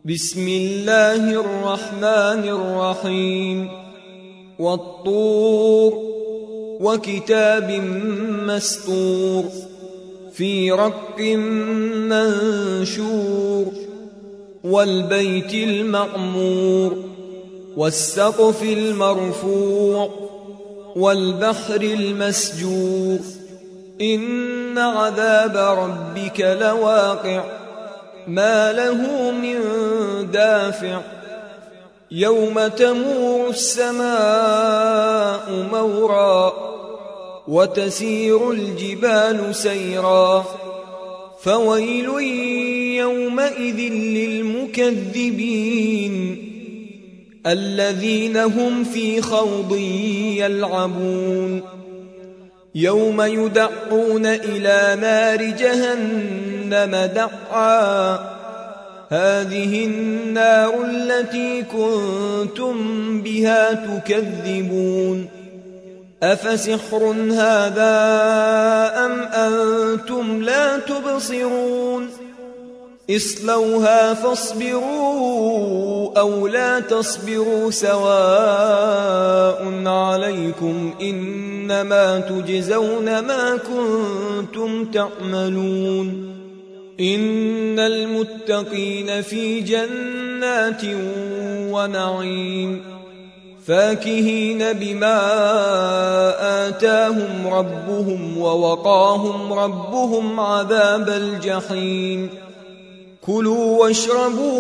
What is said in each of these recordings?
بسم الله الرحمن الرحيم والطور وكتاب مسطور في رق منشور والبيت المعمور والسقف المرفوع والبحر المسجور إن عذاب ربك لواقع ما له من دافع يوم تمور السماء مورا وتسير الجبال سيرا فويل يومئذ للمكذبين الذين هم في خوض يلعبون يوم يدعون إلى نار جهنم دعا هذه النار التي كنتم بها تكذبون أفسحر هذا أم أنتم لا تبصرون اصلوها فاصبروا أو لا تصبروا سواء عليكم إنما تجزون ما كنتم تعملون إن المتقين في جنات ونعيم فاكهين بما آتاهم ربهم ووقاهم ربهم عذاب الجحيم كلوا واشربوا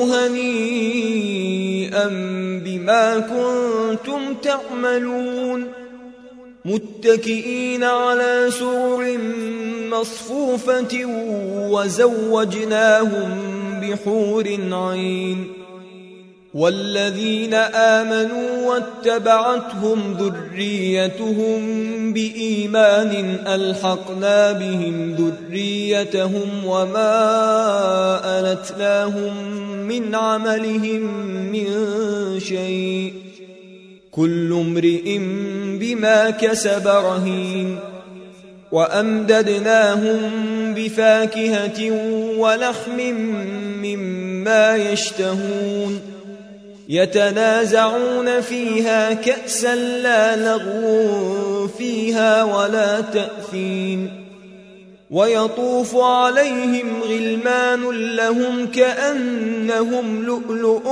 هنيئا بما كنتم تعملون متكئين على سرر مصفوفة وزوجناهم بحور عين والذين آمنوا واتبعتهم ذريتهم بإيمان ألحقنا بهم ذريتهم وما ألتناهم من عملهم من شيء كل امرئ بما كسب رهين وأمددناهم بفاكهة ولحم مما يشتهون يتنازعون فيها كأسا لا لغو فيها ولا تأثيم ويطوف عليهم غلمان لهم كأنهم لؤلؤ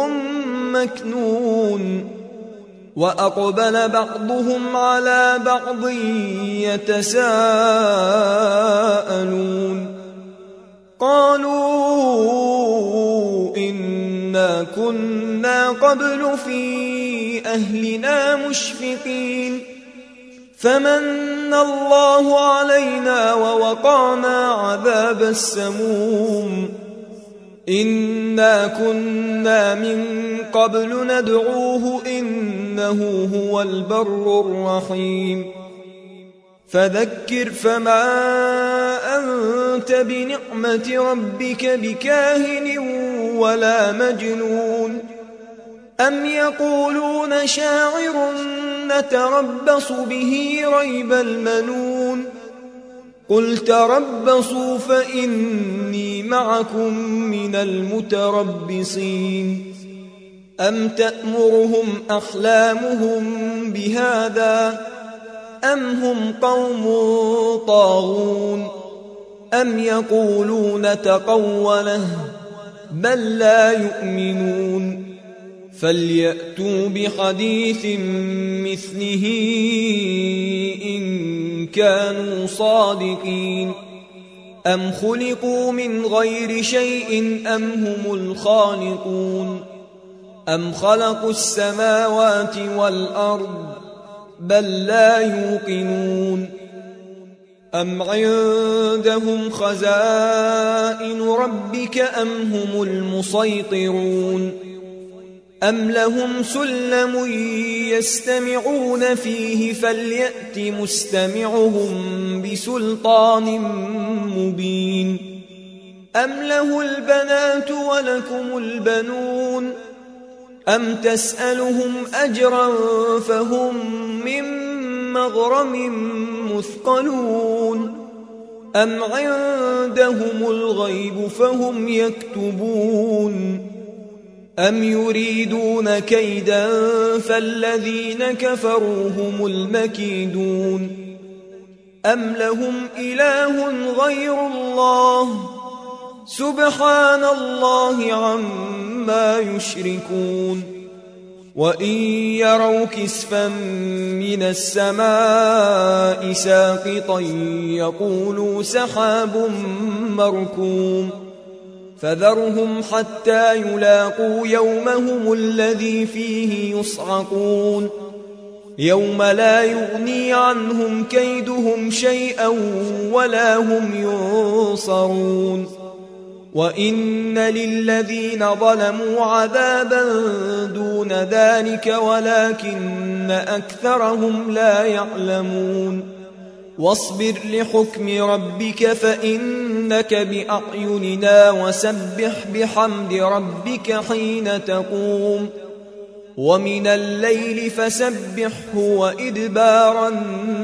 مكنون وأقبل بعضهم على بعض يتساءلون قالوا إنا كنا قبل في أهلنا مشفقين فمن الله علينا ووقانا عذاب السموم إنا كنا من قبل ندعوه إنه هو البر الرحيم فذكر فما أنت بنعمة ربك بكاهن ولا مجنون أم يقولون شاعر نتربص به ريب المنون قل تربصوا فإني معكم من المتربصين أم تأمرهم أحلامهم بهذا أم هم قوم طاغون أم يقولون تقوله بل لا يؤمنون فليأتوا بحديث مثله إن كانوا صادقين أم خلقوا من غير شيء أم هم الخالقون أم خلقوا السماوات والأرض بل لا يوقنون أم عندهم خزائن ربك أم هم المسيطرون أم لهم سلم يستمعون فيه فليأت مستمعهم بسلطان مبين أم له البنات ولكم البنون أم تسألهم أجرا فهم من مغرم مثقلون أم عندهم الغيب فهم يكتبون أم يريدون كيدا فالذين كفروا هم المكيدون أم لهم إله غير الله سبحان الله عما يشركون وإن يروا كسفا من السماء ساقطا يقولوا سحاب مركوم فذرهم حتى يلاقوا يومهم الذي فيه يصعقون يوم لا يغني عنهم كيدهم شيئا ولا هم ينصرون وإن للذين ظلموا عذابا دون ذلك ولكن أكثرهم لا يعلمون واصبر لحكم ربك فإنك بأعيننا وسبح بحمد ربك حين تقوم ومن الليل فسبحه وإدبار